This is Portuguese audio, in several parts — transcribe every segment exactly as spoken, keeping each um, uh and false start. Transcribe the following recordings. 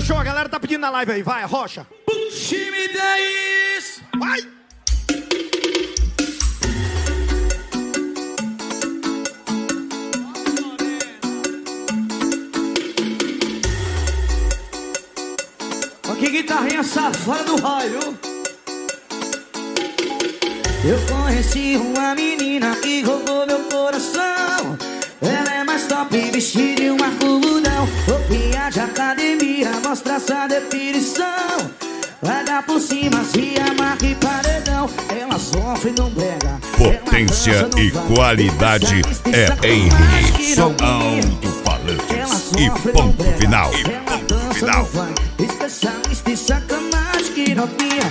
show, a galera tá pedindo na live aí, vai, Rocha. Time dez. Vai! Ó que guitarrinha safada do raio. Eu conheci uma menina que roubou meu coração. Ela é mais top, vestida de um arco-budão. Roupinha de academia, mostra essa definição. Vai dar por cima, se amarra e paredão. Ela sofre, não brega. Potência e qualidade é Henry. Som alto-falantes e ponto final. E ponto final. Especialista em sacanagem que não tinha.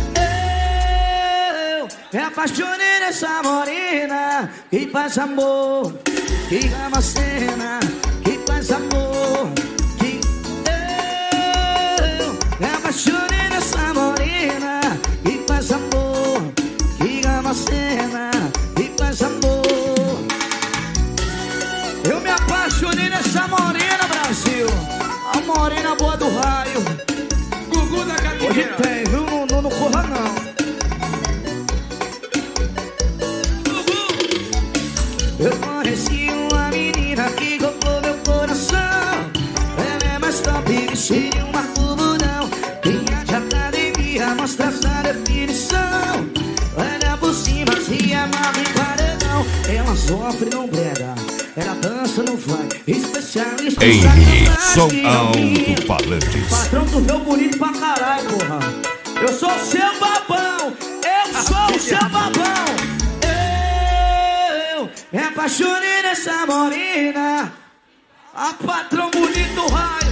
Me apaixonei nessa morena que faz amor, que ama cena, que faz amor, que eu me apaixonei nessa morena que faz amor, que ama cena, que faz amor. Eu me apaixonei nessa morena, Brasil, a morena boa do raio. Gugu da Caminheira. Hoje tem, viu? Não, não, não corra não. Eu conheci uma menina que roubou meu coração. Ela é mais top, vestida de um arco-budão. Linha de academia, mostra essa definição. Olha por cima, se amarra em paredão. Ela sofre, não brega. Ela dança no funk. Especialista em Henry, som alto-falantes. Patrão do meu bonito pra caralho, porra. Eu sou o seu babão. Eu sou o seu babão. Me apaixonei nessa morena, a patrão bonito do raio.